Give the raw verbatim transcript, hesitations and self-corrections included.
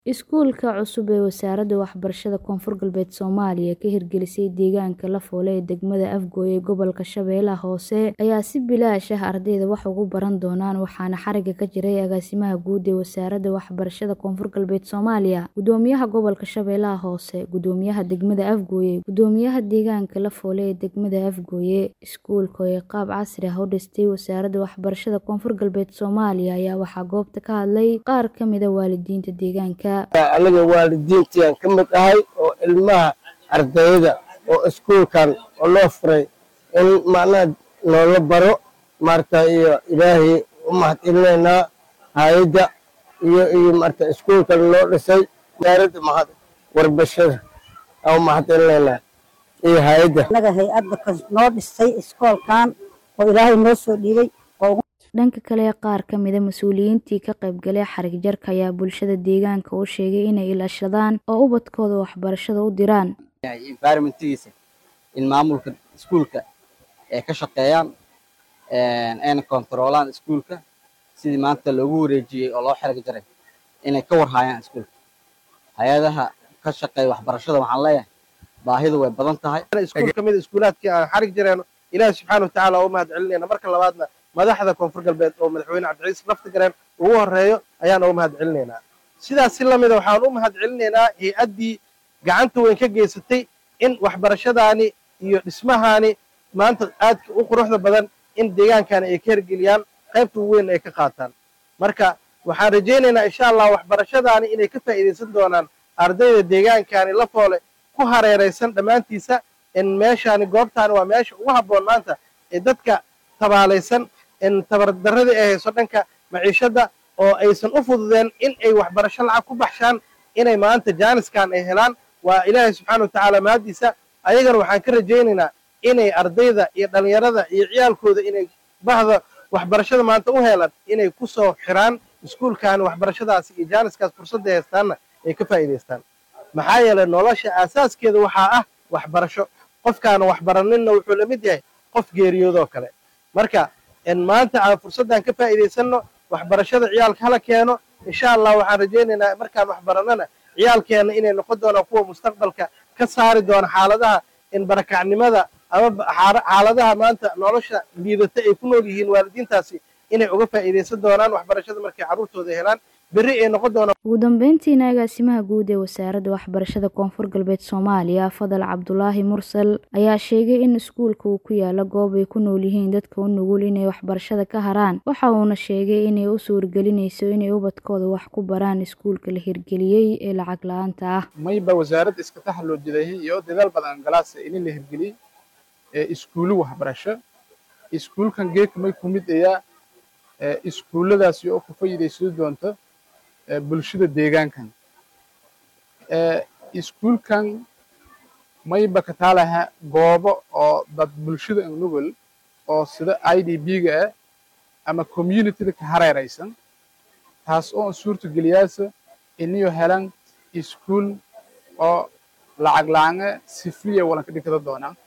Iskuulka cusub ee Wasaaradda Waxbarashada Koonfur Galbeed Soomaaliya ka hirgelisay deegaanka Lafoole ee degmada Afgoye ee gobolka Shabeellaha Hoose ayaa si bilaash ah ardayda wax ugu baran doonaan waxaana xariga ka jiray agaasimaha guud ee Wasaaradda Waxbarashada Koonfur Galbeed Soomaaliya, Gudoomiyaha Gobolka Shabeellaha Hoose, Gudoomiyaha degmada Afgoye, Gudoomiyaha deegaanka Lafoole ee degmada Afgoye. Iskuulka oo qaab casri ah u dhistay Wasaaradda Waxbarashada Koonfur Galbeed Soomaaliya ayaa waxaa goobta ka hadlay qaar ka mid ah waalidiinta deegaanka. anaga waalidiintii ka mid ahay oo ilmaha ardayda oo iskuulkan oo loo furay in macnaha loola baro marta iyo ilaahay u mahadcelinayna hay'adda iyo iyo marta iskuulkan loo dhisay wasaaradda mahad warbashada oo mahadcelinayna iyo hay'adda anaga hay'adda noo dhisay iskuulkan oo ilaahay noo soo dhiibay. Dhanka kale qaar ka mid ah mas'uuliyiintii ka qayb galay xarig jarka ayaa bulshada deegaanka u sheegay inay ilaashadaan oo ubadkooda waxbarashada u diraan. environment-kiisa in maamulka iskuulka ay ka shaqeeyaan ayna kontroolaan iskuulka sidii maanta loogu wareejiyay oo loo xarig jaray inay ka warhaayaan iskuulka. Hay'adaha ka shaqeeya waxbarashada waxaan leeyahay baahidu way badan tahay. iskuul ka mid iskuulaadkii aan xarig jarayno Ilaahay subxaanahu wa ta'aala oo mahadcelinayna marka labaadna madaxda Koonfur Galbeed oo madaxweyne Cabdiciise Laftigareen ugu horeeyo ayaan ugu mahadcelinaynaa. Sidaas si lamid ah waxaan u mahadcelinaynaa hay'addii gacanta weyn ka geysatay in waxbarashadaani iyo dhismahaani maanta aad u quruxda badan in deegaankan ay ka hirgeliyaan qaybta weyn ay ka qaataan. Marka waxaan rajaynaynaa insha Allah waxbarashadaani inay ka faa'iideysan doonaan ardayda deegaankaani Lafoole ku hareeraysan dhammaantiisa in meeshaani goobtaani waa meesha ugu habboon maanta ee dadka tabaalaysan in tabardarradii ay hayso dhanka maciishada oo aysan u fududeen in ay waxbarasho lacag ku baxshaan inay maanta jaaniskan ay helaan waa Ilaahay subxaanahu wa ta'aala maadiisa. Ayagana waxaan ka rajaynaynaa inay ardayda iyo dhalinyarada iyo ciyaalkooda inay bahda waxbarashada maanta u helaan inay ku soo xiraan iskuulkan waxbarashadaasi iyo jaaniskaas fursadda haystaanna ay ka faa'iideystaan. maxaa yeelay nolosha asaaskeeda waxaa ah waxbarasho. qofkaan waxbaraninna wuxuu la mid yahay qof geeriyoodoo kale. marka in maanta aan fursaddan ka faa'iideysanno waxbarashada ciyaalka hala keeno insha Allah waxaan rajaynaynaa markaan waxbaranana ciyaalkeena inay noqon doonaan kuwa mustaqbalka ka saari doona xaaladaha in barakacnimada ama xaaladaha maanta nolosha liidata ay ku nool yihiin waalidiintaasi inay uga faa'iideysan doonaan waxbarashada markay carruurtooda helaan berri ay noqon doonaan. Ugu dambeyntiina agaasimaha guud ee Wasaaradda Waxbarashada Koonfur Galbeed Soomaaliya Fadal Cabdulaahi Mursal ayaa sheegay in iskuulka uu ku yaalo goob ay ku nool yihiin dadka u nugul inay waxbarashada ka haraan. Waxa uuna sheegay inay u suurgelinayso inay ubadkooda wax ku baraan iskuulka la hirgeliyay ee lacag la'aanta ah. mayba wasaaradda iska taxalluujiday iyo dadaal badan galaas in la hirgeliyay ee iskuulu waxbarasho. iskuulkan geek may ku mid ayaa iskuuladaas oo ku faa'iideysan doonto bulshada deegaankan. iskuulkan mayba ka taalaha goobo oo dad bulshada nugul oo sida I D B-ga ah ama community-da ka hareeraysan taas oo suurto geliyaasa inay helaan iskuul oo lacag la'aan si free ah wala ka dhigta doonaan